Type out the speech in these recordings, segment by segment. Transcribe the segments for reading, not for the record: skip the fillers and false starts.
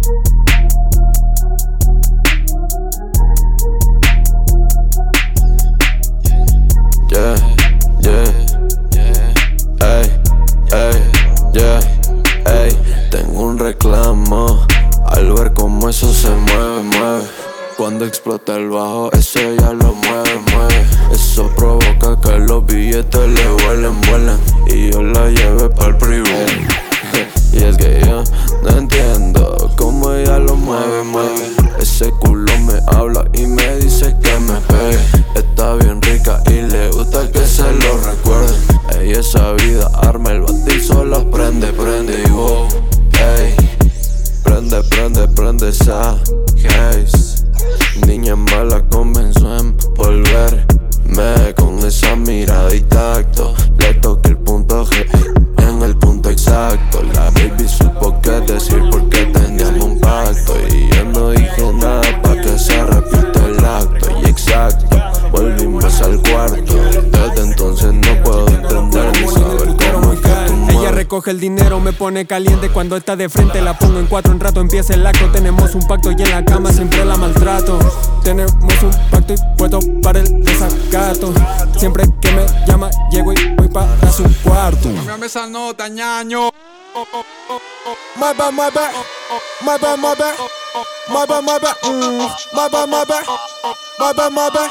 Yeah, yeah, ey, ey, yeah, ey. Tengo un reclamo al ver cómo eso se mueve, mueve. Cuando explota el bajo, eso ya lo mueve, mueve. Eso provoca que los billetes le vuelen, vuelen. Y yo la lleve pa'l privado. Y es que yo no entiendo cómo ella lo mueve, mueve. Ese culo me habla y me dice que me pegue. Está bien rica y le gusta que se lo recuerden. Ella es sabida, arma el batil, sola prende, prende y wow. Ey, prende, prende, prende esa haze. Niña mala comenzó a envolverme con esa mirada y tacto. Le toqué el punto G en el punto exacto. La baby supo qué decir porque teníamos un pacto. Y yo no dije nada pa' que se repita el acto. Y exacto, volvimos al cuarto. Desde entonces no puedo entender ni saber cómo es que tú mueves. Ella recoge el dinero, me pone caliente. Cuando está de frente la pongo en cuatro. En rato empieza el acto. Tenemos un pacto y en la cama siempre la maltrato. Tenemos un pacto y puesto para el desacato. Siempre que me llama llego y voy para su cuarto. Cámbiame esa nota, ñaño. Mueve, mueve, mueve, mueve, mueve, mueve, mueve, mueve, mueve,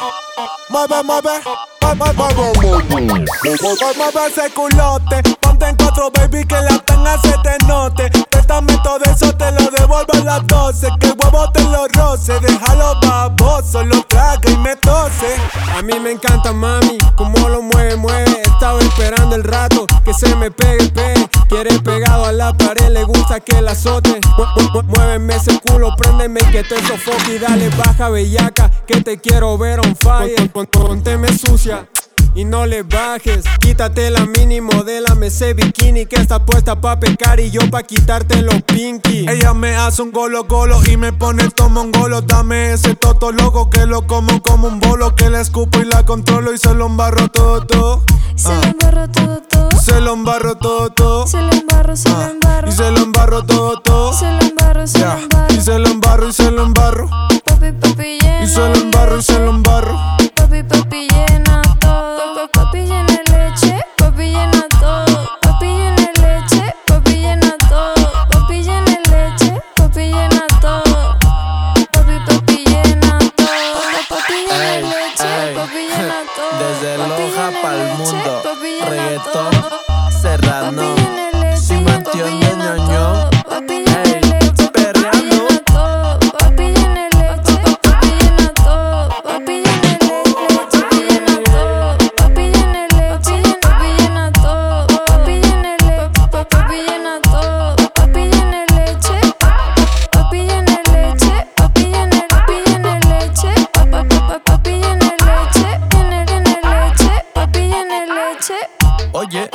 mueve, mueve ese culote. Ponte en cuatro, baby, que la tanga se te note. Préstame todo eso, te lo devuelvo a las 12. Que el huevo te lo roce, déjalo baboso, lo traga y me tose. A mí me encanta, mami, como lo mueve, mueve. Estaba esperando el rato que se me pegue el pe. Quiere pegado a la pared, le gusta que la azote. Muéveme ese culo, préndeme que te sofoque. Y dale baja bellaca, que te quiero ver on fire. Pónteme sucia y no le bajes. Quítate la mini, modélame ese bikini que está puesta pa' pecar y yo pa' quitarte los pinky. Ella me hace un golo golo y me pone el tomongolo. Dame ese toto loco que lo como un bolo. Que la escupo y la controlo y se lo embarro todo, todo. Se lo embarro todo, todo. Se lo embarro todo, todo. Se lo embarro, se lo embarro. Y se lo embarro todo, todo. Se lo embarro, se lo embarro. Y se lo embarro y se lo embarro. Papi, papi, llena. Y se lo embarro y se lo embarro. Papi, papi, llena todo. Papi, llena leche. Papi, llena todo. Papi, llena leche. Papi, llena todo. Papi, llena leche. Papi, llena todo. Papi, papi, llena todo. Papi, llena leche. Papi, llena todo. Desde Loja pa'l mundo, Papi, llena reggaetón, todo. Serrano, Papi, llena leche. si me Papi, entiende llena ñoño, todo. Papi, llena ey, leche. perreando. Papi, llena leche. Papi, llena todo. Papi, llena leche. Papi, llena todo. Papi, llena leche. Papi, llena todo. Papi, llena leche. Papi, llena todo. Papi, llena leche. Papi, llena leche. Papi, llena leche. Papi, llena leche. Papi, llena leche. Oye,